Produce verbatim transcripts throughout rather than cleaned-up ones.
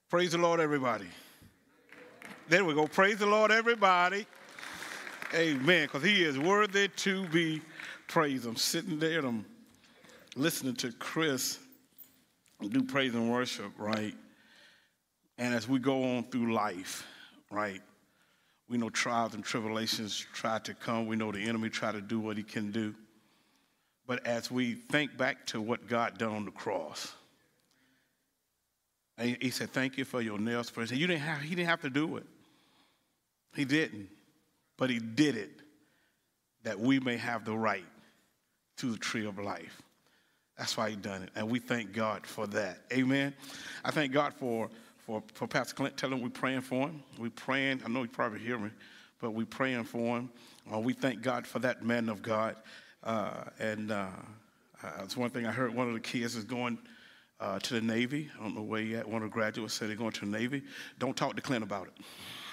Praise the Lord, everybody. There we go. Praise the Lord, everybody. Amen. Because he is worthy to be praised. I'm sitting there and I'm listening to Chris do praise and worship, right? And as we go on through life, right, we know trials and tribulations try to come. We know the enemy try to do what he can do. But as we think back to what God done on the cross, and he said, thank you for your nails. You didn't have, he didn't have to do it. He didn't. But he did it that we may have the right to the tree of life. That's why he done it. And we thank God for that. Amen. I thank God for, for, for Pastor Clint. Tell him we're praying for him. We're praying. I know you probably hear me, but we're praying for him. Uh, we thank God for that man of God. Uh, and uh, uh, that's one thing I heard. One of the kids is going Uh, to the Navy. I don't know where yet. One of the graduates said they're going to the Navy. Don't talk to Clint about it.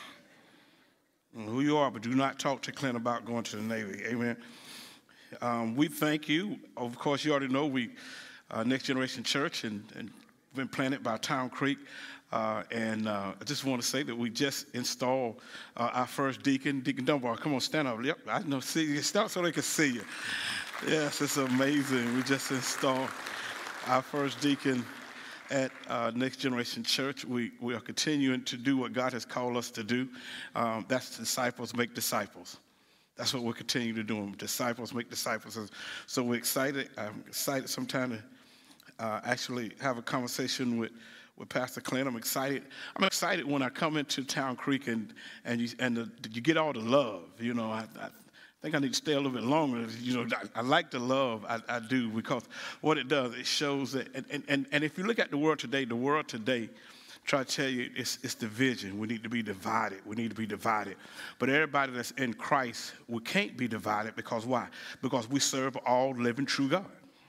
Who you are, but do not talk to Clint about going to the Navy. Amen. Um, we thank you. Of course, you already know we, uh, Next Generation Church, and, and been planted by Town Creek. Uh, and uh, I just want to say that we just installed uh, our first deacon, Deacon Dunbar. Come on, stand up. Yep, I know. See you. Stop so they can see you. Yes, it's amazing. We just installed our first deacon at uh, Next Generation Church. We we are continuing to do what God has called us to do. Um, that's disciples make disciples. That's what we're continuing to do. Disciples make disciples. So we're excited. I'm excited sometime to uh, actually have a conversation with, with Pastor Clint. I'm excited. I'm excited when I come into Town Creek and and you and the, you get all the love. You know, I, I I think I need to stay a little bit longer. You know, I, I like the love, I, I do, because what it does, it shows that, and, and, and if you look at the world today, the world today, try to tell you it's, it's division. We need to be divided. We need to be divided. But everybody that's in Christ, we can't be divided because why? Because we serve all living true God.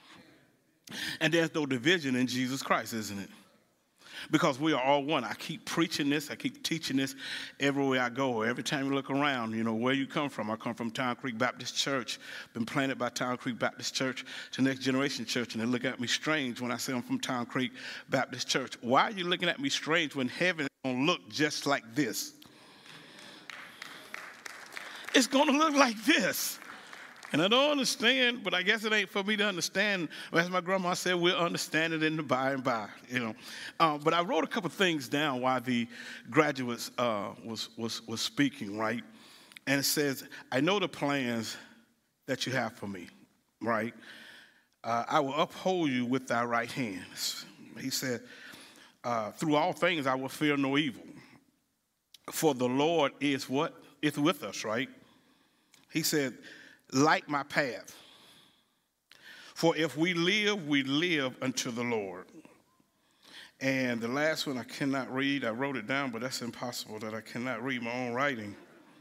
And there's no division in Jesus Christ, isn't it? Because we are all one. I keep preaching this. I keep teaching this everywhere I go. Every time you look around, you know, where you come from. I come from Town Creek Baptist Church. Been planted by Town Creek Baptist Church to Next Generation Church. And they look at me strange when I say I'm from Town Creek Baptist Church. Why are you looking at me strange when heaven is going to look just like this? It's going to look like this. And I don't understand, but I guess it ain't for me to understand. As my grandma said, we'll understand it in the by and by, you know. Uh, but I wrote a couple things down while the graduates uh, was, was, was speaking, right? And it says, I know the plans that you have for me, right? Uh, I will uphold you with thy right hand. He said, uh, through all things I will fear no evil. For the Lord is what? Is with us, right? He said, light my path. For if we live, we live unto the Lord. And the last one I cannot read. I wrote it down, but that's impossible that I cannot read my own writing.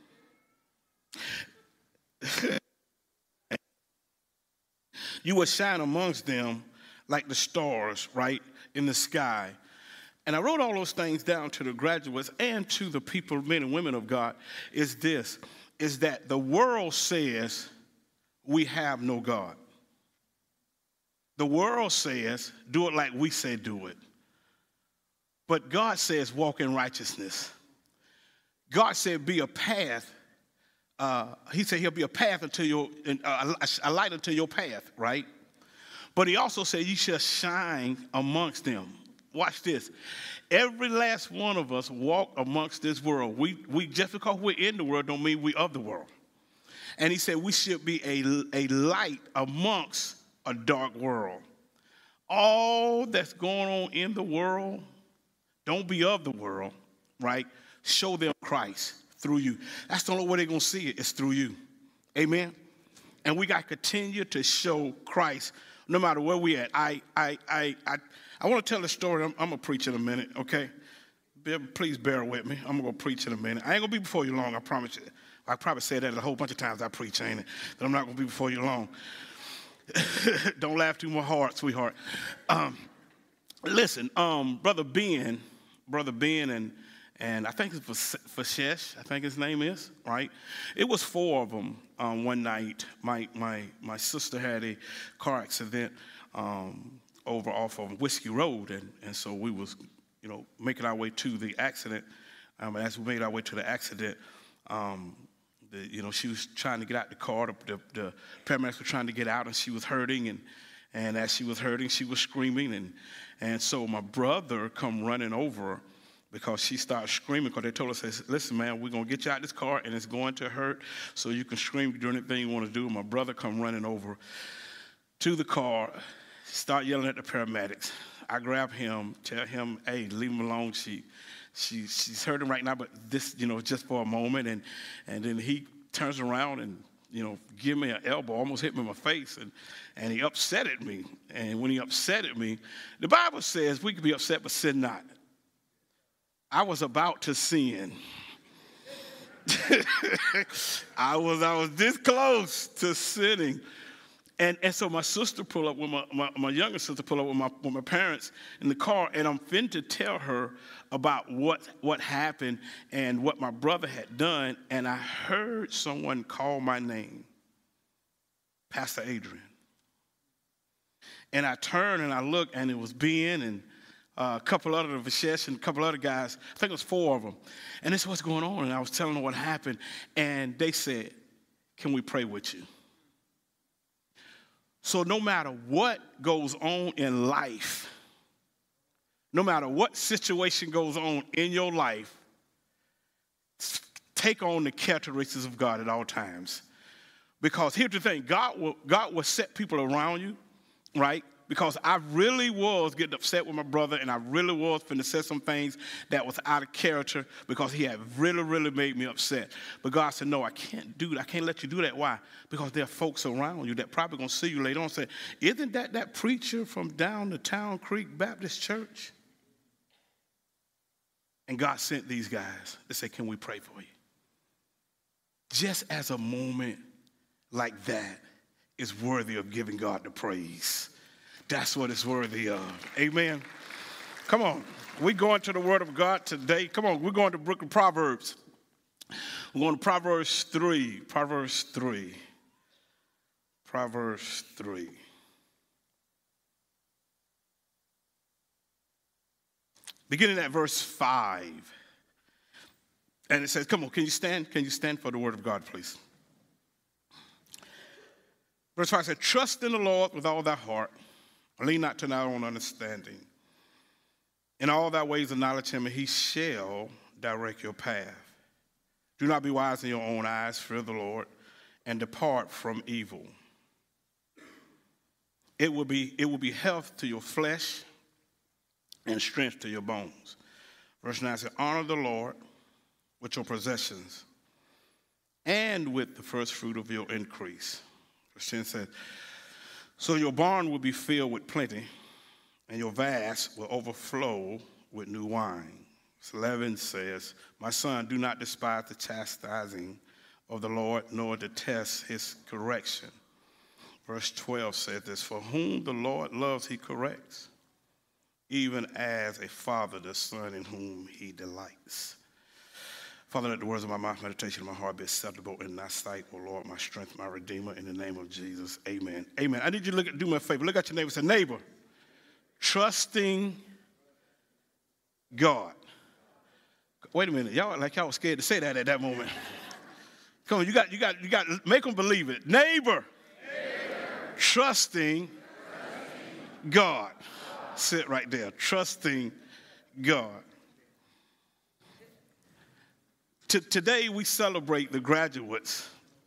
You will shine amongst them like the stars, right, in the sky. And I wrote all those things down to the graduates and to the people, men and women of God, is this, is that the world says we have no God. The world says, do it like we say do it. But God says, walk in righteousness. God said, be a path. Uh, he said he'll be a path until your, uh, a light unto your path, right? But he also said you shall shine amongst them. Watch this. Every last one of us walk amongst this world. We, we just because we're in the world don't mean we of the world. And he said we should be a, a light amongst a dark world. All that's going on in the world, don't be of the world, right? Show them Christ through you. That's the only way they're going to see it, is through you. Amen? And we got to continue to show Christ no matter where we at. I I I I, I want to tell a story. I'm, I'm going to preach in a minute, okay? Please bear with me. I'm going to go preach in a minute. I ain't going to be before you long, I promise you. I probably said that a whole bunch of times I preach, ain't it? That I'm not going to be before you long. Don't laugh too much hard, sweetheart. Um, listen, um, Brother Ben, Brother Ben and and I think it's Fashesh, I think his name is, right? It was four of them um, one night. My my my sister had a car accident um, over off of Whiskey Road, and, and so we was you know, making our way to the accident, um, as we made our way to the accident, um, the, you know, she was trying to get out the car. The, the, the paramedics were trying to get out, and she was hurting. And, and as she was hurting, she was screaming. And, and so my brother come running over because she started screaming, because they told us, listen, man, we're going to get you out of this car, and it's going to hurt, so you can scream, do anything you want to do. My brother come running over to the car, start yelling at the paramedics. I grab him, tell him, hey, leave him alone. She, she, she's hurting right now, but this, you know, just for a moment. And, and then he turns around and, you know, give me an elbow, almost hit me in my face, and, and he upset at me. And when he upset at me, the Bible says we can be upset, but sin not. I was about to sin. I was I was this close to sinning. And, and so my sister pulled up with my, my, my younger sister pulled up with my, with my parents in the car, and I'm fin to tell her about what, what happened and what my brother had done, and I heard someone call my name, Pastor Adrian. And I turned and I looked, and it was Ben and Uh, a couple other of Vishesh and a couple other guys. I think it was four of them. And this is what's going on. And I was telling them what happened. And they said, can we pray with you? So no matter what goes on in life, no matter what situation goes on in your life, take on the characteristics of God at all times. Because here's the thing, God will, God will set people around you, right? Because I really was getting upset with my brother, and I really was finna say some things that was out of character because he had really, really made me upset. But God said, no, I can't do that. I can't let you do that. Why? Because there are folks around you that probably going to see you later on and say, isn't that that preacher from down the Town Creek Baptist Church? And God sent these guys to say, can we pray for you? Just as a moment like that is worthy of giving God the praise. That's what it's worthy of. Amen. Come on. We're going to the Word of God today. Come on. We're going to the book of Proverbs. We're going to Proverbs three. Proverbs three. Proverbs three. Beginning at verse five. And it says, come on, can you stand? Can you stand for the Word of God, please? Verse five says, trust in the Lord with all thy heart. Lean not to thy own understanding. In all thy ways acknowledge him, and he shall direct your path. Do not be wise in your own eyes. Fear the Lord, and depart from evil. It will be, it will be health to your flesh and strength to your bones. Verse nine says, honor the Lord with your possessions and with the first fruit of your increase. Verse ten says, so your barn will be filled with plenty, and your vats will overflow with new wine. Verse eleven says, my son, do not despise the chastising of the Lord, nor detest his correction. Verse twelve says this, for whom the Lord loves, he corrects, even as a father the son in whom he delights. Father, let the words of my mouth, meditation of my heart be acceptable in thy sight, O Lord, my strength, my redeemer, in the name of Jesus. Amen. Amen. I need you to look at, do me a favor. Look at your neighbor and say, neighbor, trusting God. Wait a minute. Y'all like y'all was scared to say that at that moment. Come on, you got, you got, you got, make them believe it. Neighbor, neighbor. Trusting, trusting God. God. Sit right there. Trusting God. Today we celebrate the graduates,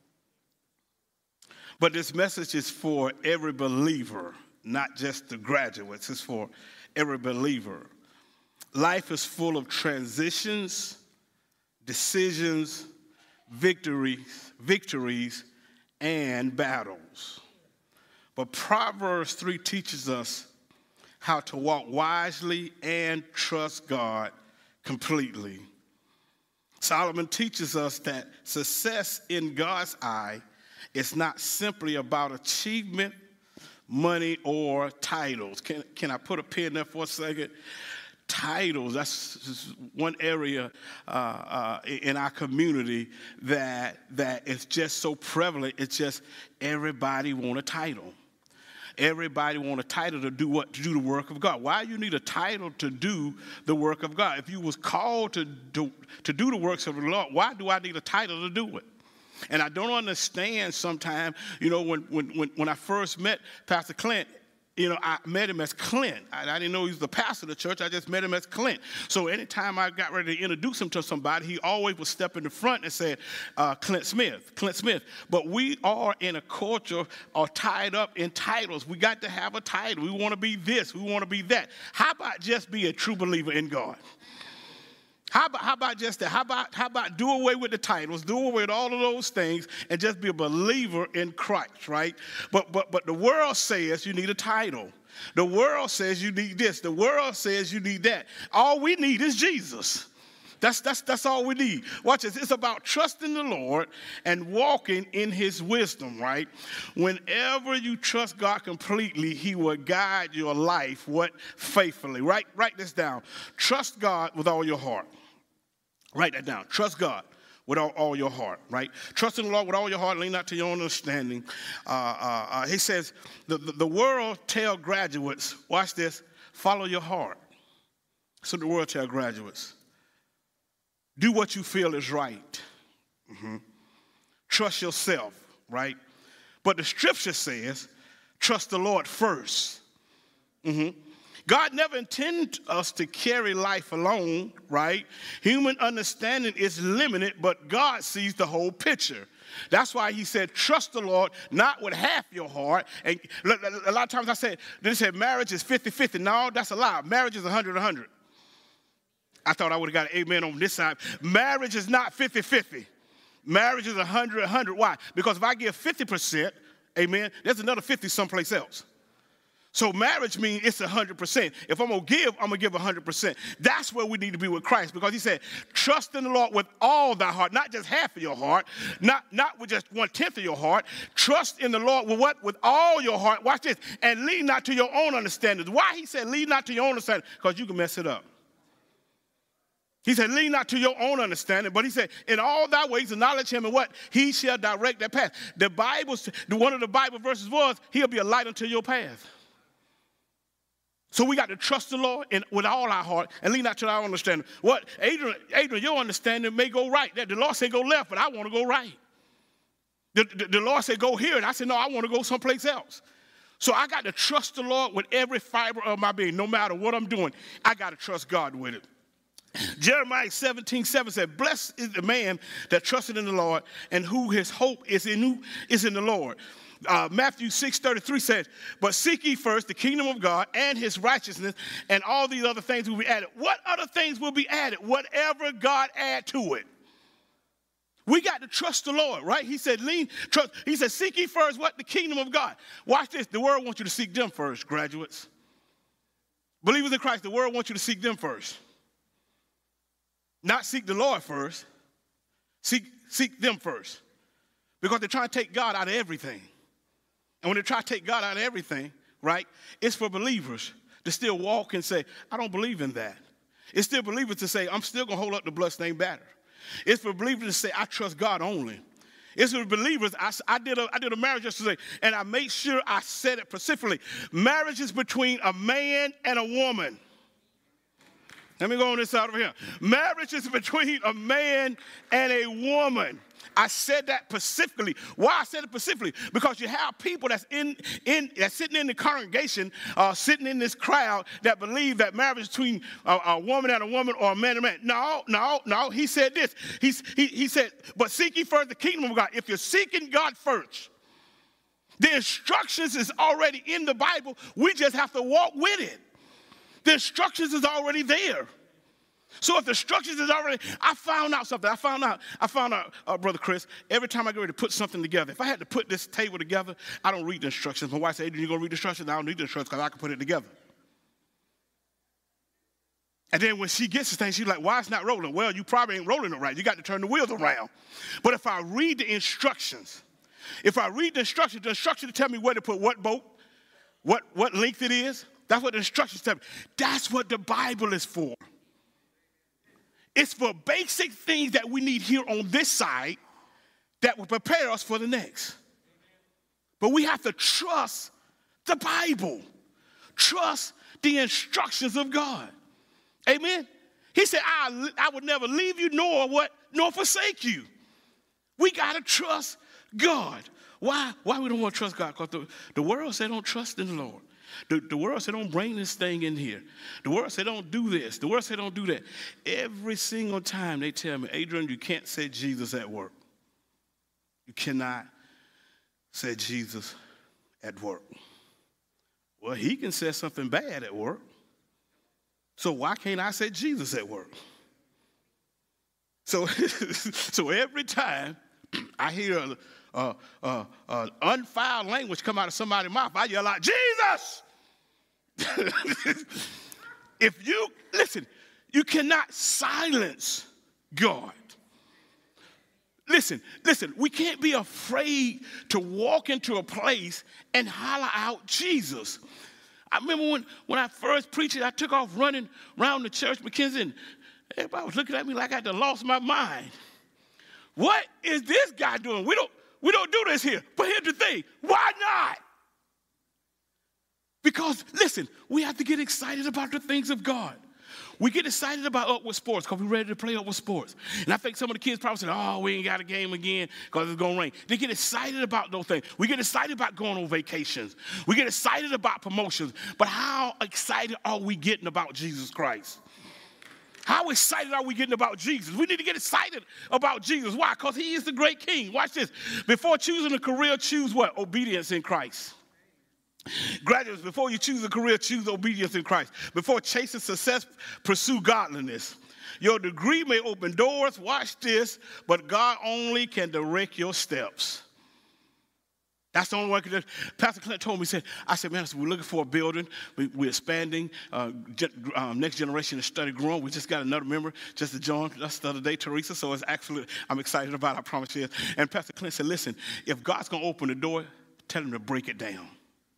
but this message is for every believer, not just the graduates. It's for every believer. Life is full of transitions, decisions, victories, victories, and battles. But Proverbs three teaches us how to walk wisely and trust God completely. Solomon teaches us that success in God's eye is not simply about achievement, money, or titles. Can, can I put a pin there for a second? Titles, that's one area uh, uh, in our community that, that is just so prevalent. It's just everybody want a title. Everybody want a title to do what? To do the work of God. Why you need a title to do the work of God? If you was called to do, to do the works of the Lord, why do I need a title to do it? And I don't understand sometimes, you know, when, when, when, when I first met Pastor Clint, you know, I met him as Clint. I, I didn't know he was the pastor of the church. I just met him as Clint. So anytime I got ready to introduce him to somebody, he always would step in the front and say, uh, Clint Smith, Clint Smith. But we are in a culture are tied up in titles. We got to have a title. We want to be this. We want to be that. How about just be a true believer in God? How about, how about just that? How about, how about do away with the titles, do away with all of those things, and just be a believer in Christ, right? But, but, but the world says you need a title. The world says you need this. The world says you need that. All we need is Jesus. That's, that's, that's all we need. Watch this. It's about trusting the Lord and walking in his wisdom, right? Whenever you trust God completely, he will guide your life, what? Faithfully. Write, write this down. Trust God with all your heart. Write that down. Trust God with all, all your heart, right? Trust in the Lord with all your heart, lean not to your own understanding. Uh, uh, uh, he says, the, the, the world tell graduates, watch this, follow your heart. So the world tell graduates. Do what you feel is right. Mm-hmm. Trust yourself, right? But the scripture says, trust the Lord first. Mm-hmm. God never intended us to carry life alone, right? Human understanding is limited, but God sees the whole picture. That's why he said, trust the Lord, not with half your heart. And a lot of times I said, they said marriage is fifty-fifty. No, that's a lie. Marriage is one hundred one hundred. I thought I would have got an amen on this side. Marriage is not fifty-fifty. Marriage is one hundred one hundred. Why? Because if I give fifty percent, amen, there's another fifty someplace else. So marriage means it's one hundred percent. If I'm going to give, I'm going to give one hundred percent. That's where we need to be with Christ, because he said, trust in the Lord with all thy heart, not just half of your heart, not, not with just one-tenth of your heart. Trust in the Lord with what? With all your heart. Watch this. And lean not to your own understanding. Why he said lean not to your own understanding? Because you can mess it up. He said, lean not to your own understanding, but he said, in all thy ways acknowledge him, and what? He shall direct that path. The Bible, one of the Bible verses was, he'll be a light unto your path. So we got to trust the Lord in, with all our heart and lean not to our understanding. What? Adrian, Adrian, your understanding may go right. The Lord said go left, but I want to go right. The, the, the Lord said go here, and I said, no, I want to go someplace else. So I got to trust the Lord with every fiber of my being. No matter what I'm doing, I got to trust God with it. Jeremiah seventeen seven said, blessed is the man that trusted in the Lord and who his hope is in who is in the Lord. Uh, Matthew six thirty-three says, but seek ye first the kingdom of God and his righteousness, and all these other things will be added. What other things will be added? Whatever God add to it. We got to trust the Lord, right? He said, lean, trust. He said, seek ye first what? The kingdom of God. Watch this. The world wants you to seek them first, graduates. Believers in Christ, the world wants you to seek them first. Not seek the Lord first. Seek, seek them first. Because they're trying to take God out of everything. And when they try to take God out of everything, right, it's for believers to still walk and say, I don't believe in that. It's still believers to say, I'm still going to hold up the bloodstained banner. It's for believers to say, I trust God only. It's for believers, I, I, did a, I did a marriage yesterday, and I made sure I said it specifically. Marriage is between a man and a woman. Let me go on this side over here. Marriage is between a man and a woman. I said that specifically. Why I said it specifically? Because you have people that's in in that's sitting in the congregation, uh, sitting in this crowd that believe that marriage is between a, a woman and a woman or a man and a man. No, no, no. He said this. He's, he he said, but seek ye first the kingdom of God. If you're seeking God first, the instructions is already in the Bible. We just have to walk with it. The instructions is already there. So if the instructions is already, I found out something. I found out, I found out, uh, Brother Chris, every time I go ready to put something together, if I had to put this table together, I don't read the instructions. My wife said, Adrian, you going to read the instructions? I don't need the instructions because I can put it together. And then when she gets this thing, she's like, why it's not rolling? Well, you probably ain't rolling it right. You got to turn the wheels around. But if I read the instructions, if I read the instructions, the instructions tell me where to put what bolt, what, what length it is. That's what the instructions tell me. That's what the Bible is for. It's for basic things that we need here on this side that will prepare us for the next. But we have to trust the Bible. Trust the instructions of God. Amen. He said, I, I would never leave you nor what, nor forsake you. We got to trust God. Why? Why we don't want to trust God? Because the, the world said don't trust in the Lord. The, the world said don't bring this thing in here. The world said don't do this. The world said don't do that. Every single time they tell me, Adrian, you can't say Jesus at work. You cannot say Jesus at work. Well, he can say something bad at work. So why can't I say Jesus at work? So, so every time I hear a, a, a, a unfiled language come out of somebody's mouth, I yell out, Jesus! If you, listen, you cannot silence God. Listen, listen, we can't be afraid to walk into a place and holler out Jesus. I remember when, when I first preached it, I took off running around the church, McKenzie, and everybody was looking at me like I had lost my mind. What is this guy doing? We don't, we don't do this here. But here's the thing, why not? Because, listen, we have to get excited about the things of God. We get excited about Upward Sports because we're ready to play Upward Sports. And I think some of the kids probably said, oh, we ain't got a game again because it's going to rain. They get excited about those things. We get excited about going on vacations. We get excited about promotions. But how excited are we getting about Jesus Christ? How excited are we getting about Jesus? We need to get excited about Jesus. Why? Because he is the great king. Watch this. Before choosing a career, choose what? Obedience in Christ. Graduates, before you choose a career, choose obedience in Christ. Before chasing success, pursue godliness. Your degree may open doors, watch this, but God only can direct your steps. That's the only one. Can, Pastor Clint told me, he said, I said, man, I said, we're looking for a building. We, we're expanding. Uh, ge- um, next generation is study growing. We just got another member just to join us the other day, Teresa. So it's actually, I'm excited about it, I promise you. And Pastor Clint said, listen, if God's going to open the door, tell him to break it down.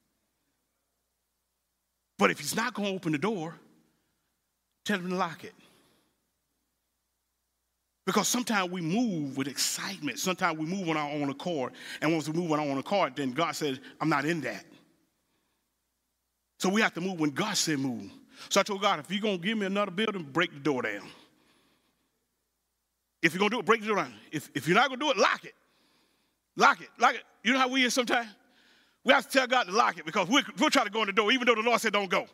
But if he's not going to open the door, tell him to lock it. Because sometimes we move with excitement. Sometimes we move on our own accord. And once we move on our own accord, then God said, I'm not in that. So we have to move when God said move. So I told God, if you're going to give me another building, break the door down. If you're going to do it, break the door down. If, if you're not going to do it, lock it. Lock it. Lock it. You know how we is sometimes? We have to tell God to lock it because we're, we're trying to go in the door even though the Lord said don't go.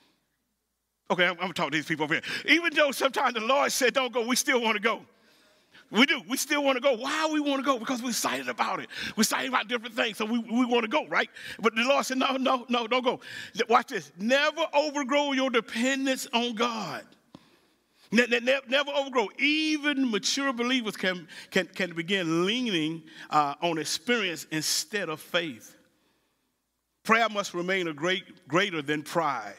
Okay, I'm, I'm going to talk to these people over here. Even though sometimes the Lord said don't go, we still want to go. We do. We still want to go. Why we want to go? Because we're excited about it. We're excited about different things, so we, we want to go, right? But the Lord said, no, no, no, don't go. Watch this. Never overgrow your dependence on God. Ne- ne- never overgrow. Even mature believers can, can, can begin leaning uh, on experience instead of faith. Prayer must remain a great, greater than pride.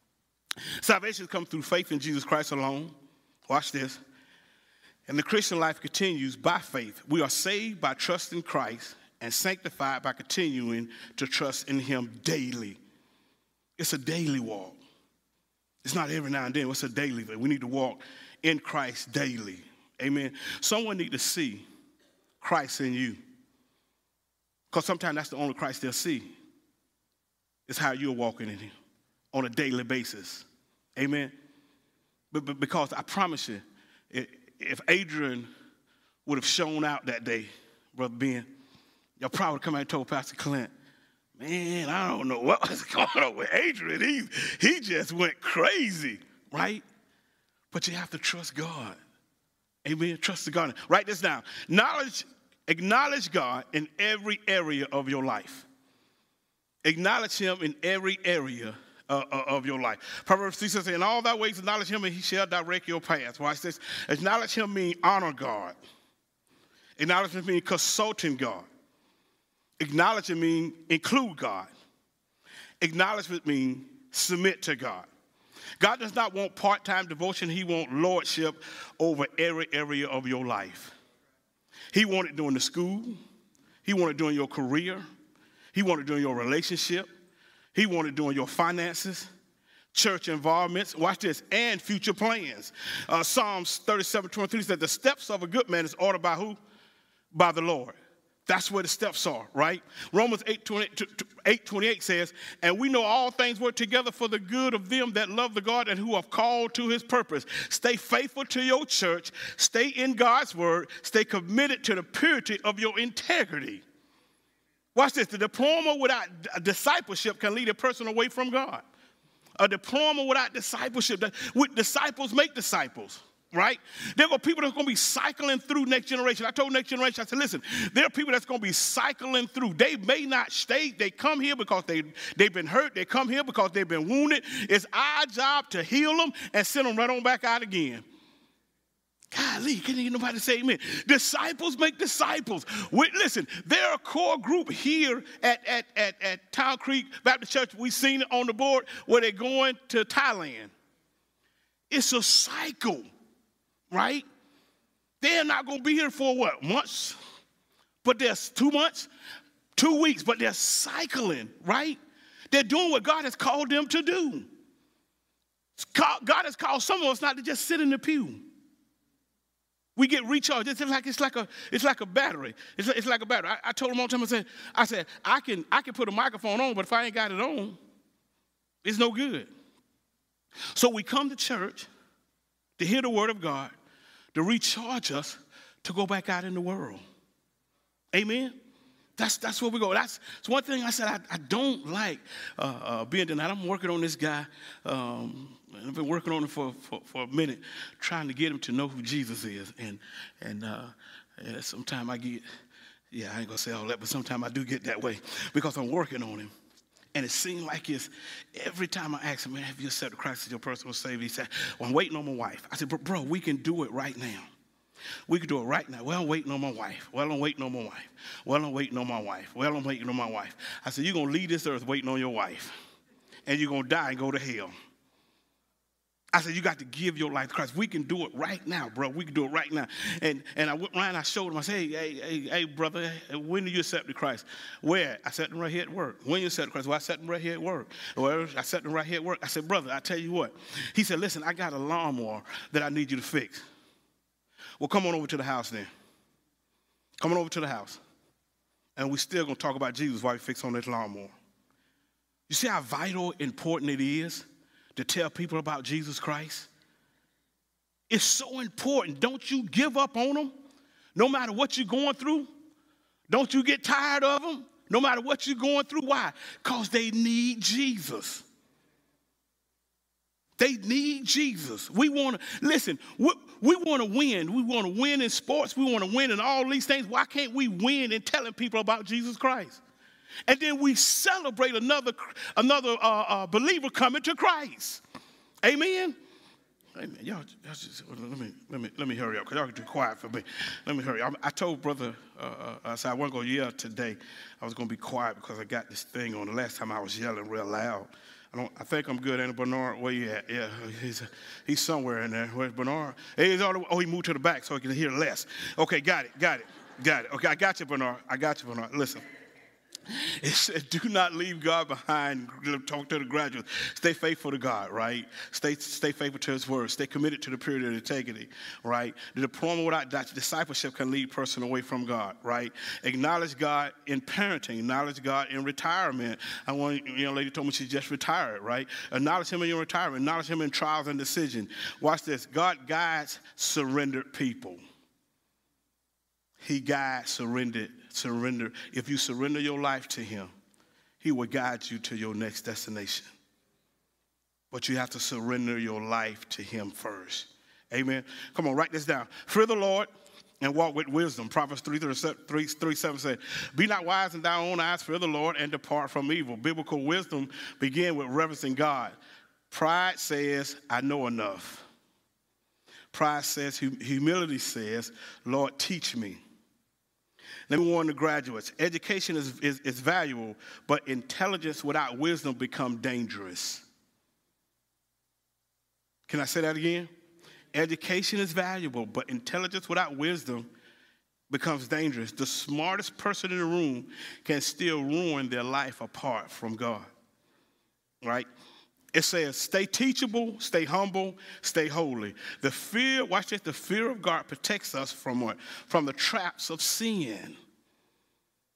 Salvation comes through faith in Jesus Christ alone. Watch this. And the Christian life continues by faith. We are saved by trusting Christ and sanctified by continuing to trust in him daily. It's a daily walk. It's not every now and then. It's a daily thing. We need to walk in Christ daily. Amen. Someone need to see Christ in you. Because sometimes that's the only Christ they'll see. It's how you're walking in him on a daily basis. Amen. But, but because I promise you, if Adrian would have shown out that day, Brother Ben, y'all probably come out and told Pastor Clint, man, I don't know what was going on with Adrian. He, he just went crazy, right? But you have to trust God. Amen. Trust God. Write this down. Knowledge, acknowledge God in every area of your life. Acknowledge him in every area uh, uh, of your life. Proverbs three says, in all thy ways acknowledge him and he shall direct your paths. Watch this. Acknowledge him means honor God. Acknowledgement means consulting God. Acknowledgement means include God. Acknowledgement means submit to God. God does not want part-time devotion. He wants lordship over every area of your life. He wants it during the school. He wants it during your career. He wants it during your relationship. He wants it during your finances, church involvements, watch this, and future plans. Uh, Psalms thirty-seven twenty-three says, the steps of a good man is ordered by who? By the Lord. That's where the steps are, right? Romans eight twenty-eight says, and we know all things work together for the good of them that love the God and who are called to his purpose. Stay faithful to your church. Stay in God's word. Stay committed to the purity of your integrity. Watch this. The diploma without discipleship can lead a person away from God. A diploma without discipleship. With disciples make disciples. Right? There are people that's going to be cycling through next generation. I told next generation, I said, listen, there are people that's going to be cycling through. They may not stay. They come here because they, they've been hurt. They come here because they've been wounded. It's our job to heal them and send them right on back out again. Golly, can't hear nobody say amen. Disciples make disciples. We, listen, they're a core group here at, at, at, at Town Creek Baptist Church. We've seen it on the board where they're going to Thailand. It's a cycle. Right? They're not going to be here for what? Months? But there's two months, two weeks, but they're cycling, right? They're doing what God has called them to do. God has called some of us not to just sit in the pew. We get recharged. It's like it's like a it's like a battery. It's, it's like a battery. I, I told them all the time. I said, I said I can I can put a microphone on, but if I ain't got it on, it's no good. So we come to church to hear the word of God, to recharge us, to go back out in the world. Amen? That's that's where we go. That's, that's one thing I said I, I don't like uh, uh, being denied. I'm working on this guy. Um, I've been working on him for, for, for a minute, trying to get him to know who Jesus is. And and, uh, and sometimes I get, yeah, I ain't going to say all that, but sometimes I do get that way because I'm working on him. And it seemed like it's every time I ask him, man, have you accepted Christ as your personal Savior? He said, well, I'm waiting on my wife. I said, bro, bro, we can do it right now. We can do it right now. Well, I'm waiting on my wife. Well, I'm waiting on my wife. Well, I'm waiting on my wife. Well, I'm waiting on my wife. I said, you're going to leave this earth waiting on your wife. And you're going to die and go to hell. I said, you got to give your life to Christ. We can do it right now, bro. We can do it right now. And and I went around and I showed him. I said, hey, hey, hey, hey brother, when do you accept Christ? Where? I set him right here at work. When you accept Christ? Well, I set him right here at work. Well, I set him right here at work. I said, brother, I tell you what. He said, listen, I got a lawnmower that I need you to fix. Well, come on over to the house then. Come on over to the house. And we're still going to talk about Jesus while we fix on this lawnmower. You see how vital, important it is to tell people about Jesus Christ? It's so important. Don't you give up on them, no matter what you're going through. Don't you get tired of them, no matter what you're going through. Why? Because they need Jesus. They need Jesus. We want to, listen, we, we want to win. We want to win in sports. We want to win in all these things. Why can't we win in telling people about Jesus Christ? And then we celebrate another, another uh, uh, believer coming to Christ. Amen? Amen. Y'all, y'all just, let me let me let me hurry up because y'all are too quiet for me. Let me hurry up. I, I told brother, uh, I said I wasn't gonna yell today. I was gonna be quiet because I got this thing on. The last time I was yelling real loud. I don't. I think I'm good. Ain't Bernard? Where you at? Yeah, he's he's somewhere in there. Where's Bernard? Hey, he's all the, oh, he moved to the back so he can hear less. Okay, got it, got it, got it. Okay, I got you, Bernard. I got you, Bernard. Listen. It said, do not leave God behind. Talk to the graduates. Stay faithful to God, right? Stay stay faithful to his word. Stay committed to the purity and integrity, right? The diploma without discipleship can lead a person away from God, right? Acknowledge God in parenting. Acknowledge God in retirement. I want, you know, lady told me she just retired, right? Acknowledge him in your retirement. Acknowledge him in trials and decisions. Watch this. God guides surrendered people. He guides surrendered, surrender. If you surrender your life to him, he will guide you to your next destination. But you have to surrender your life to him first. Amen. Come on, write this down. Fear the Lord and walk with wisdom. Proverbs three, three, seven said, be not wise in thy own eyes, fear the Lord, and depart from evil. Biblical wisdom begins with reverencing God. Pride says, I know enough. Pride says, humility says, Lord, teach me. Let me warn the graduates. Education is, is, is valuable, but intelligence without wisdom becomes dangerous. Can I say that again? Education is valuable, but intelligence without wisdom becomes dangerous. The smartest person in the room can still ruin their life apart from God. Right? It says, stay teachable, stay humble, stay holy. The fear, watch this, the fear of God protects us from what? From the traps of sin.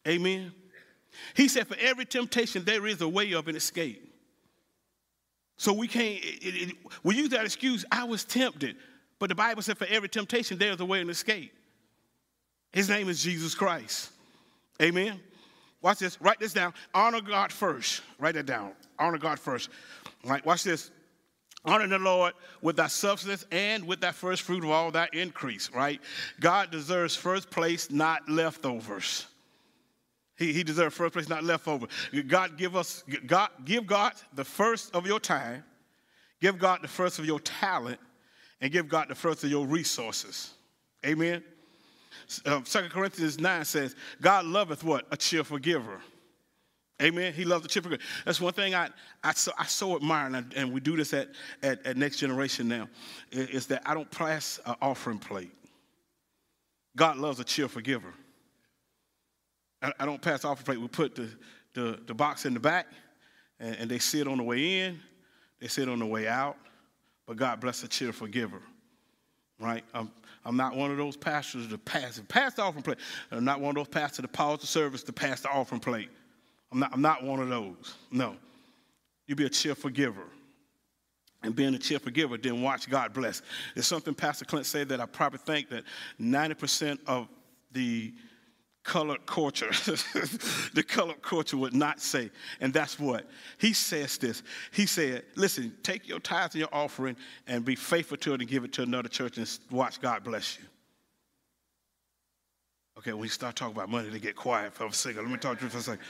Amen. He said, for every temptation, there is a way of an escape. So we can't, it, it, it, we use that excuse, I was tempted. But the Bible said for every temptation, there's a way of an escape. His name is Jesus Christ. Amen. Watch this. Write this down. Honor God first. Write that down. Honor God first. All right, watch this. Honor the Lord with thy substance and with thy first fruit of all thy increase, right? God deserves first place, not leftovers. He, he deserves first place, not leftover. God give us, God, give God the first of your time, give God the first of your talent, and give God the first of your resources. Amen. Um, Second Corinthians nine says, God loveth what? A cheerful giver. Amen. He loves a cheerful giver. That's one thing I I so, I so admire, and, I, and we do this at, at, at Next Generation now, is, is that I don't pass an offering plate. God loves a cheerful giver. I, I don't pass the offering plate. We put the, the, the box in the back, and, and they sit on the way in, they sit on the way out, but God bless a cheerful giver. Right? I'm, I'm not one of those pastors to pass, pass the offering plate. I'm not one of those pastors to pause the service to pass the offering plate. I'm not, I'm not one of those. No. You be a cheerful giver. And being a cheerful giver, then watch God bless. There's something Pastor Clint said that I probably think that ninety percent of the colored culture, the colored culture would not say. And that's what? He says this. He said, listen, take your tithes and your offering and be faithful to it and give it to another church and watch God bless you. Okay, when you start talking about money, they get quiet for a second. Let me talk to you for a second.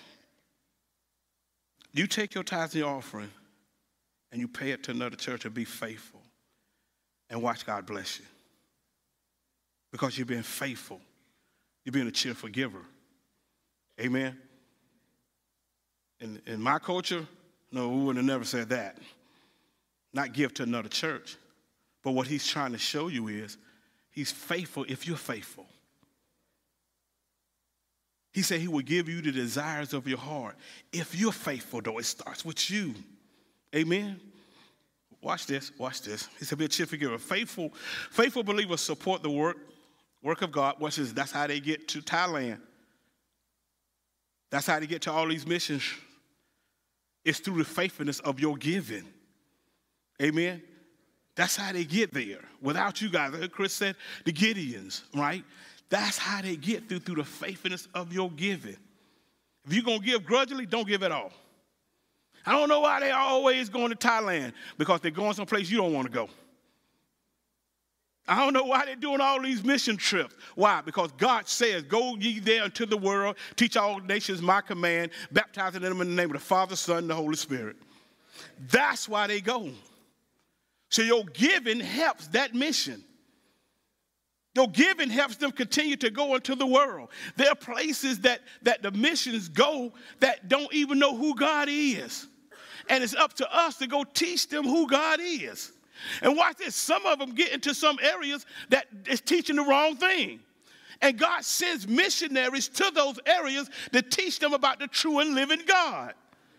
You take your tithes and your offering and you pay it to another church and be faithful and watch God bless you. Because you're being faithful. You're being a cheerful giver. Amen. In, in my culture, no, we would have never said that. Not give to another church. But what he's trying to show you is he's faithful if you're faithful. He said he will give you the desires of your heart. If you're faithful, though, it starts with you. Amen. Watch this. Watch this. He said be a cheerful giver. Faithful, faithful believers support the work. Work of God. Watch this. That's how they get to Thailand. That's how they get to all these missions. It's through the faithfulness of your giving. Amen. That's how they get there. Without you guys, like Chris said, the Gideons, right? That's how they get through, through the faithfulness of your giving. If you're going to give grudgingly, don't give at all. I don't know why they're always going to Thailand, because they're going someplace you don't want to go. I don't know why they're doing all these mission trips. Why? Because God says, go ye there into the world, teach all nations my command, baptizing them in the name of the Father, Son, and the Holy Spirit. That's why they go. So your giving helps that mission. Your giving helps them continue to go into the world. There are places that, that the missions go that don't even know who God is. And it's up to us to go teach them who God is. And watch this. Some of them get into some areas that is teaching the wrong thing. And God sends missionaries to those areas to teach them about the true and living God.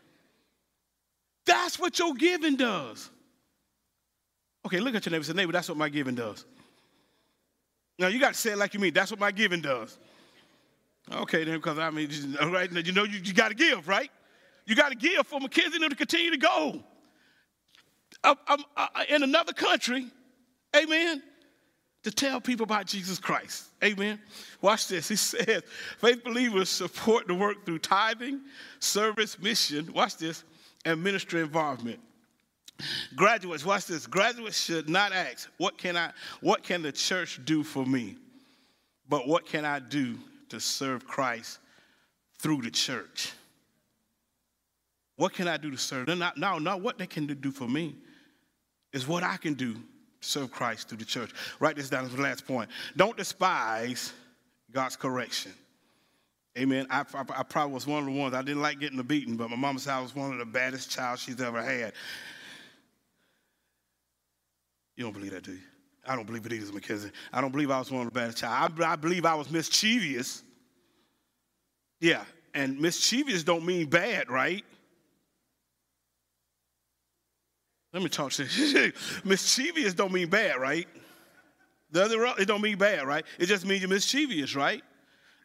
That's what your giving does. Okay, look at your neighbor and say, neighbor, that's what my giving does. Now, you got to say it like you mean. That's what my giving does. Okay, then, because I mean, right, you know, you, you got to give, right? You got to give for McKenzie and them to continue to go. I'm, I'm, I'm in another country, amen, to tell people about Jesus Christ, amen. Watch this. He says, faith believers support the work through tithing, service, mission, watch this, and ministry involvement. Graduates, watch this. Graduates should not ask, what can I, what can the church do for me? But what can I do to serve Christ through the church? What can I do to serve? Not, no, not what they can do for me. Is what I can do to serve Christ through the church. Write this down as the last point. Don't despise God's correction. Amen. I, I, I probably was one of the ones. I didn't like getting the beating, but my mama said I was one of the baddest child she's ever had. You don't believe that, do you? I don't believe it either, McKenzie. I don't believe I was one of the baddest child. I, I believe I was mischievous. Yeah, and mischievous don't mean bad, right? Let me talk to you. Mischievous don't mean bad, right? The other, it don't mean bad, right? It just means you're mischievous, right?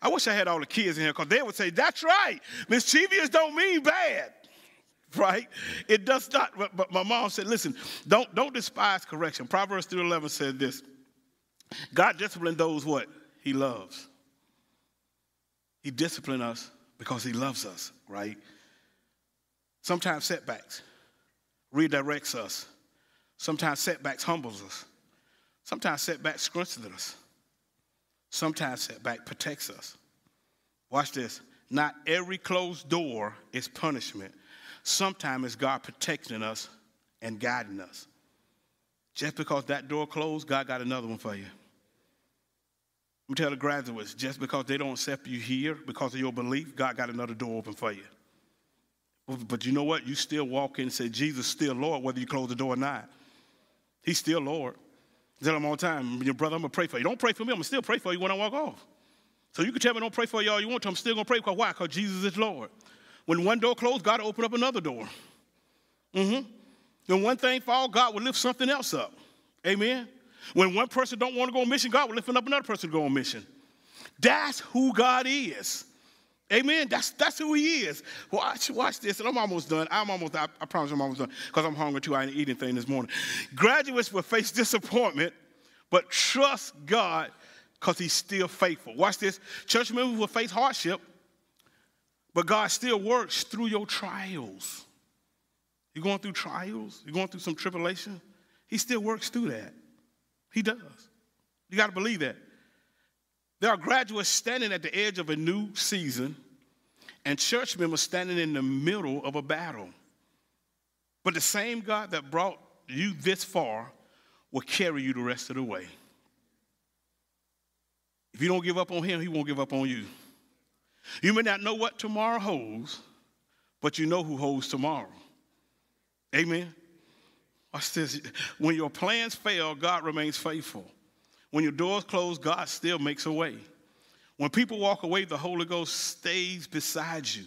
I wish I had all the kids in here because they would say, that's right. Mischievous don't mean bad, right? It does not. But, but my mom said, listen, don't, don't despise correction. Proverbs three eleven said this. God disciplines those what? He loves. He disciplines us because he loves us, right? Sometimes setbacks redirects us. Sometimes setbacks humbles us. Sometimes setbacks strengthens us. Sometimes setback protects us. Watch this. Not every closed door is punishment. Sometimes it's God protecting us and guiding us. Just because that door closed, God got another one for you. Let me tell the graduates, just because they don't accept you here because of your belief, God got another door open for you. But you know what? You still walk in and say, Jesus still Lord, whether you close the door or not. He's still Lord. I tell him all the time, your brother, I'm going to pray for you. Don't pray for me. I'm going to still pray for you when I walk off. So you can tell me don't pray for you all you want to. I'm still going to pray because why? Because Jesus is Lord. When one door closed, God will open up another door. Mm-hmm. When one thing falls, God will lift something else up. Amen. When one person don't want to go on mission, God will lift up another person to go on mission. That's who God is. Amen. That's that's who he is. Watch, watch this. And I'm almost done. I'm almost, I, I promise I'm almost done because I'm hungry too. I ain't eating anything this morning. Graduates will face disappointment, but trust God because he's still faithful. Watch this. Church members will face hardship, but God still works through your trials. You're going through trials. You're going through some tribulation. He still works through that. He does. You got to believe that. There are graduates standing at the edge of a new season and church members standing in the middle of a battle. But the same God that brought you this far will carry you the rest of the way. If you don't give up on him, he won't give up on you. You may not know what tomorrow holds, but you know who holds tomorrow. Amen. Watch this. When your plans fail, God remains faithful. When your doors close, God still makes a way. When people walk away, the Holy Ghost stays beside you.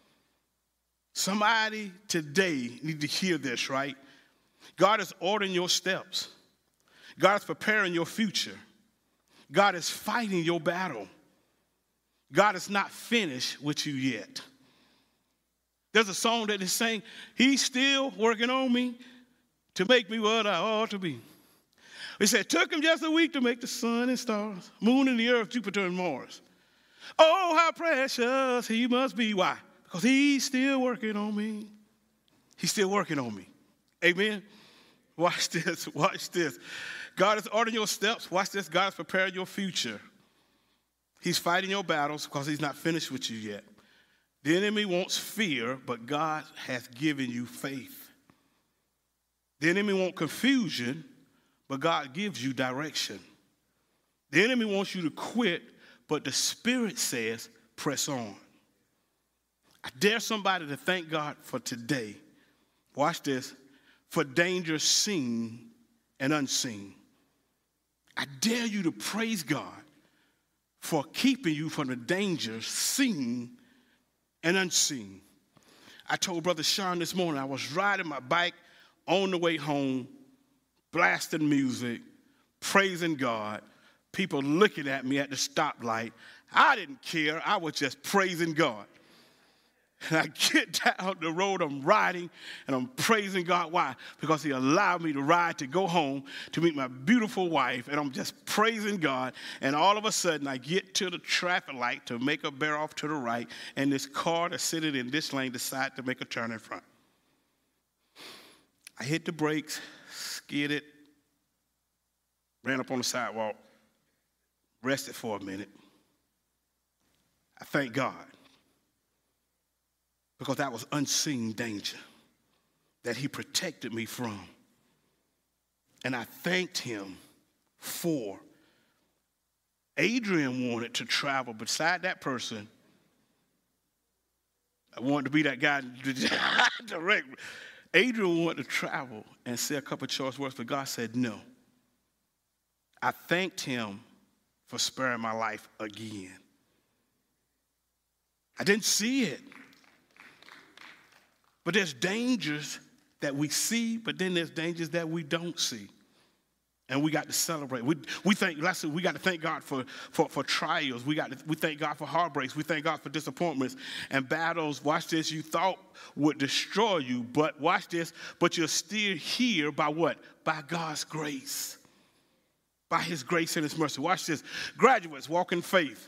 Somebody today need to hear this, right? God is ordering your steps. God is preparing your future. God is fighting your battle. God is not finished with you yet. There's a song that is saying, he's still working on me to make me what I ought to be. He said, it took him just a week to make the sun and stars, moon and the earth, Jupiter and Mars. Oh, how precious he must be. Why? Because he's still working on me. He's still working on me. Amen. Watch this. Watch this. God is ordering your steps. Watch this. God is preparing your future. He's fighting your battles because he's not finished with you yet. The enemy wants fear, but God has given you faith. The enemy wants confusion, but God gives you direction. The enemy wants you to quit, but the Spirit says, press on. I dare somebody to thank God for today. Watch this. For danger seen and unseen. I dare you to praise God for keeping you from the dangers seen and unseen. I told Brother Sean this morning, I was riding my bike on the way home, blasting music, praising God, people looking at me at the stoplight. I didn't care. I was just praising God. And I get down the road, I'm riding, and I'm praising God. Why? Because he allowed me to ride to go home to meet my beautiful wife, and I'm just praising God. And all of a sudden, I get to the traffic light to make a bear off to the right, and this car that's sitting in this lane decides to make a turn in front. I hit the brakes, skidded, ran up on the sidewalk, rested for a minute. I thank God. Because that was unseen danger that he protected me from. And I thanked him for. Adrian wanted to travel beside that person. I wanted to be that guy direct. Adrian wanted to travel and say a couple of choice words, but God said no. I thanked him for sparing my life again. I didn't see it. But there's dangers that we see, but then there's dangers that we don't see. And we got to celebrate. We, we thank, last we got to thank God for, for, for trials. We got to, we thank God for heartbreaks. We thank God for disappointments and battles. Watch this, you thought would destroy you, but watch this, but you're still here by what? By God's grace. By his grace and his mercy. Watch this. Graduates, walk in faith.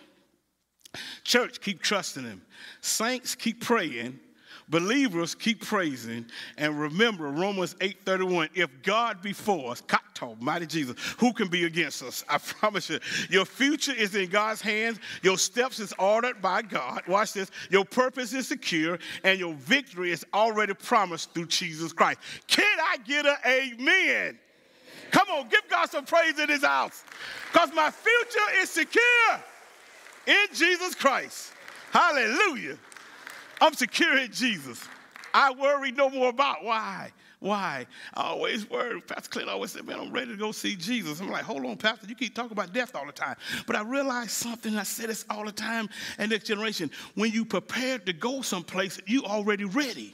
Church, keep trusting him. Saints, keep praying. Believers, keep praising. And remember Romans eight thirty-one, if God be for us, Kato, mighty Jesus, who can be against us? I promise you, your future is in God's hands. Your steps is ordered by God. Watch this. Your purpose is secure, and your victory is already promised through Jesus Christ. Can I get an amen? Come on, give God some praise in his house, because my future is secure in Jesus Christ. Hallelujah. I'm secure in Jesus. I worry no more about why. Why? I always worry. Pastor Clint always said, man, I'm ready to go see Jesus. I'm like, hold on, Pastor, you keep talking about death all the time. But I realized something. I say this all the time in Next Generation. When you prepared to go someplace, you already ready.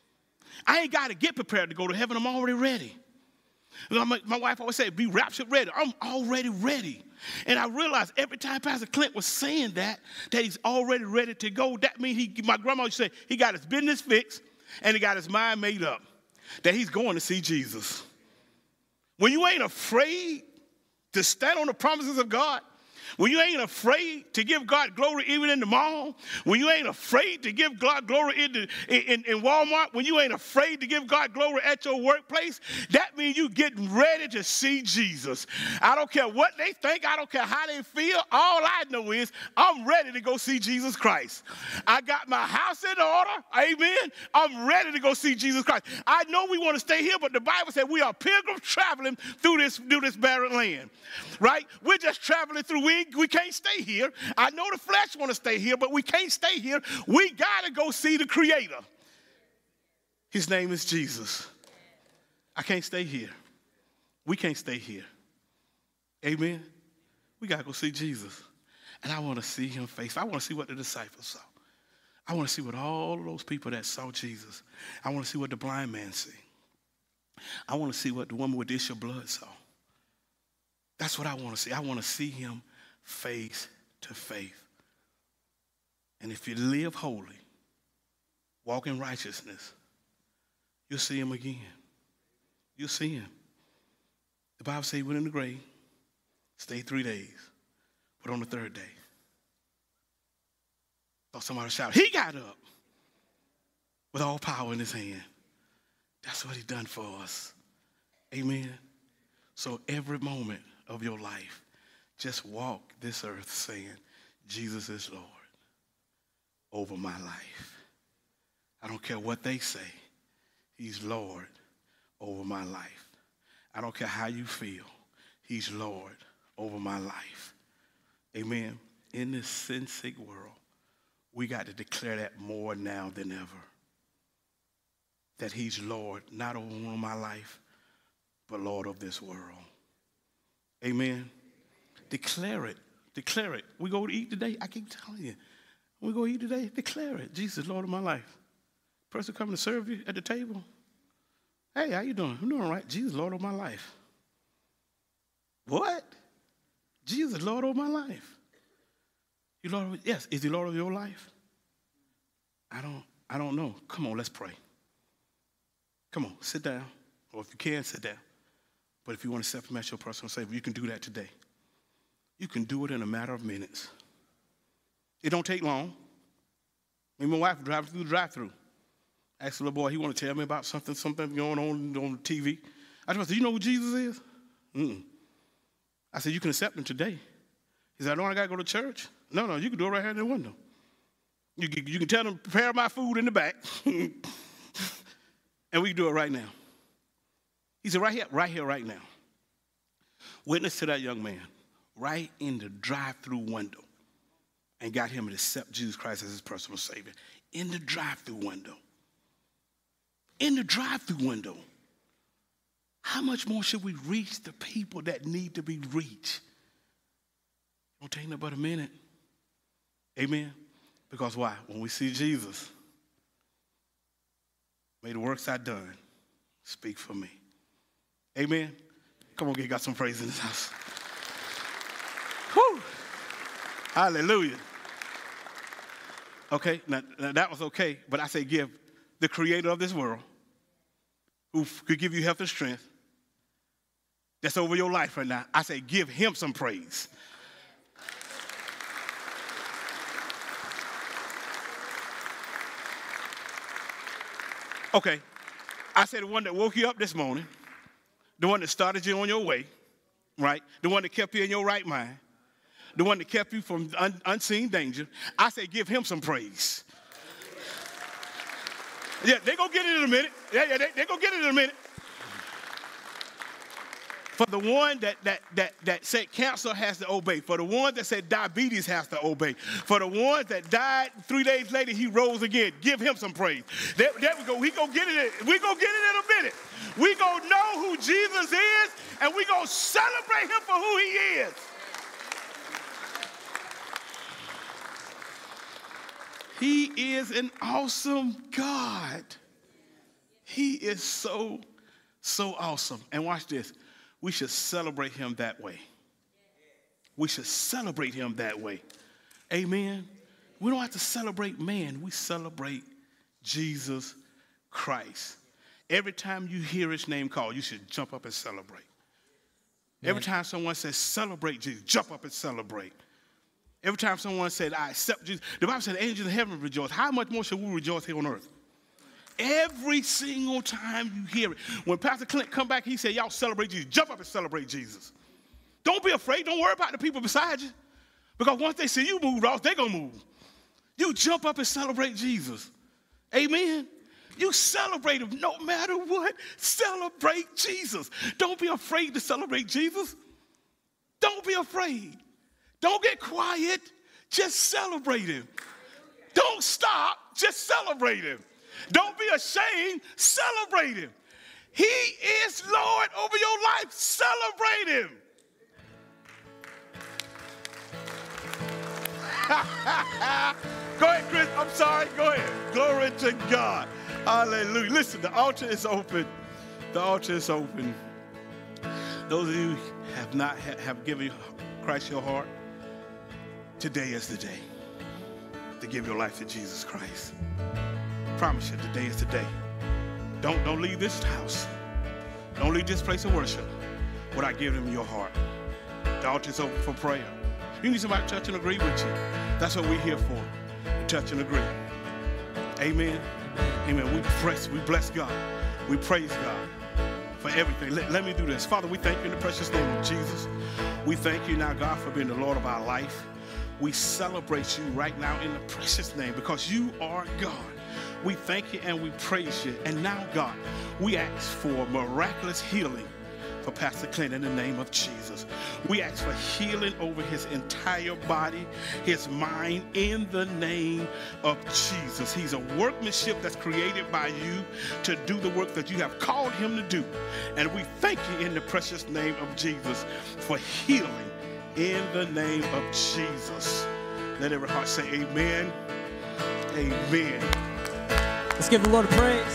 I ain't got to get prepared to go to heaven. I'm already ready. My, my wife always say, be rapture ready. I'm already ready. And I realized every time Pastor Clint was saying that, that he's already ready to go, that means he, my grandma used to say, he got his business fixed and he got his mind made up that he's going to see Jesus. When you ain't afraid to stand on the promises of God, when you ain't afraid to give God glory even in the mall, when you ain't afraid to give God glory in, the, in, in Walmart, when you ain't afraid to give God glory at your workplace, that means you getting ready to see Jesus. I don't care what they think. I don't care how they feel. All I know is I'm ready to go see Jesus Christ. I got my house in order. Amen. I'm ready to go see Jesus Christ. I know we want to stay here, but the Bible said we are pilgrims traveling through this, through this barren land, right? We're just traveling through. We We can't stay here. I know the flesh want to stay here, but we can't stay here. We got to go see the Creator. His name is Jesus. I can't stay here. We can't stay here. Amen? We got to go see Jesus. And I want to see him face. I want to see what the disciples saw. I want to see what all of those people that saw Jesus. I want to see what the blind man see. I want to see what the woman with the issue of blood saw. That's what I want to see. I want to see him face to faith. And if you live holy, walk in righteousness, you'll see him again. You'll see him. The Bible says he went in the grave, stayed three days, but on the third day, thought somebody shouted, he got up with all power in his hand. That's what he done for us. Amen. So every moment of your life, just walk this earth saying, Jesus is Lord over my life. I don't care what they say. He's Lord over my life. I don't care how you feel. He's Lord over my life. Amen. In this sin-sick world, we got to declare that more now than ever. That he's Lord, not over my life, but Lord of this world. Amen. Declare it. Declare it. We go to eat today. I keep telling you. We go eat today. Declare it. Jesus, Lord of my life. Person coming to serve you at the table. Hey, how you doing? I'm doing all right. Jesus, Lord of my life. What? Jesus, Lord of my life. You Lord of, yes. Is he Lord of your life? I don't. I don't know. Come on, let's pray. Come on, sit down. Or if you can, sit down. But if you want to accept him as your personal Savior, you can do that today. You can do it in a matter of minutes. It don't take long. Me and my wife were driving through the drive-thru. Asked the little boy, he wanted to tell me about something, something going on on T V. I just said, you know who Jesus is? Mm-mm. I said, you can accept him today. He said, I don't I got to go to church. No, no, you can do it right here in the window. You can, you can tell them, prepare my food in the back. And we can do it right now. He said, right here, right here, right now. Witness to that young man right in the drive-thru window and got him to accept Jesus Christ as his personal Savior. In the drive-thru window. In the drive-thru window. How much more should we reach the people that need to be reached? It won't take nothing but a minute. Amen? Because why? When we see Jesus, may the works I done speak for me. Amen? Come on, get got some praise in this house. Whew. Hallelujah. Okay, now, now that was okay, but I say give the creator of this world, who could give you health and strength, that's over your life right now. I say give him some praise. Okay, I said the one that woke you up this morning, the one that started you on your way, right? The one that kept you in your right mind, the one that kept you from un- unseen danger. I say give him some praise. Yeah, they're going to get it in a minute. Yeah, yeah, they're they going to get it in a minute. For the one that, that, that, that said cancer has to obey. For the one that said diabetes has to obey. For the one that died three days later, he rose again. Give him some praise. There, there we go. We going to get it. We going to get it in a minute. We going to know who Jesus is, and we going to celebrate him for who he is. He is an awesome God. He is so, so awesome. And watch this. We should celebrate him that way. We should celebrate him that way. Amen. We don't have to celebrate man. We celebrate Jesus Christ. Every time you hear his name called, you should jump up and celebrate. Every time someone says celebrate Jesus, jump up and celebrate. Every time someone said, I accept Jesus, the Bible said angels in heaven rejoice. How much more should we rejoice here on earth? Every single time you hear it. When Pastor Clint come back, he said, y'all celebrate Jesus. Jump up and celebrate Jesus. Don't be afraid. Don't worry about the people beside you. Because once they see you move, Ross, they're going to move. You jump up and celebrate Jesus. Amen. You celebrate him no matter what. Celebrate Jesus. Don't be afraid to celebrate Jesus. Don't be afraid. Don't get quiet. Just celebrate him. Don't stop. Just celebrate him. Don't be ashamed. Celebrate him. He is Lord over your life. Celebrate him. Go ahead, Chris. I'm sorry. Go ahead. Glory to God. Hallelujah. Listen, the altar is open. The altar is open. Those of you who have not have given Christ your heart, today is the day to give your life to Jesus Christ. I promise you, today is the day. Don't, don't leave this house. Don't leave this place of worship without giving him your heart. The altar is open for prayer. You need somebody to touch and agree with you. That's what we're here for, to touch and agree. Amen. Amen. We bless, we bless God. We praise God for everything. Let, let me do this. Father, we thank you in the precious name of Jesus. We thank you now, God, for being the Lord of our life. We celebrate you right now in the precious name because you are God. We thank you and we praise you. And now, God, we ask for miraculous healing for Pastor Clint in the name of Jesus. We ask for healing over his entire body, his mind, in the name of Jesus. He's a workmanship that's created by you to do the work that you have called him to do. And we thank you in the precious name of Jesus for healing in the name of Jesus. Let every heart say amen. Amen. Let's give the Lord a praise.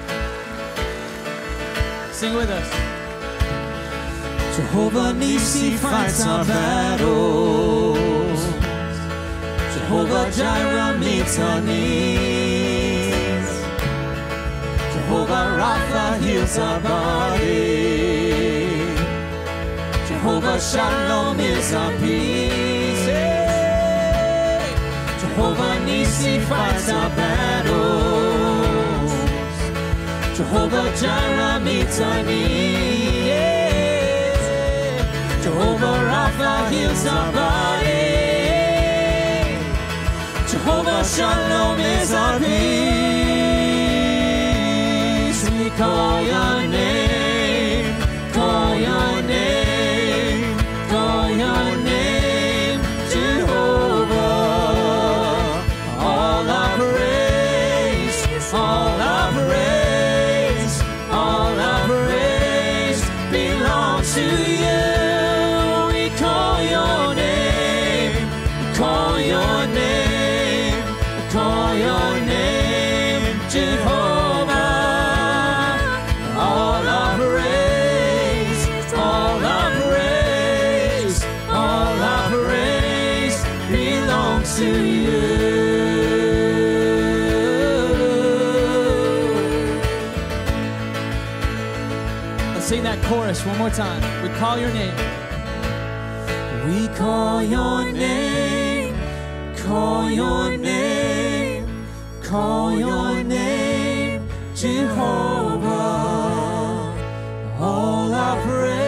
Sing with us. Jehovah Nissi fights our battles. Jehovah Jireh meets our needs. Jehovah Rapha heals our body. Jehovah Shalom is our peace. Hey! Jehovah Nissi fights our battles. Jehovah Jireh meets our needs. Jehovah Rapha heals our body. Jehovah Shalom is our peace. We call your name, call your name, call your name, Jehovah. All our praise, all our praise, all our praise belongs to you. Call your name, Jehovah. All to you. Let's sing that chorus one more time. We call your name. We call your name, call your name, call your name, Jehovah. All our praise.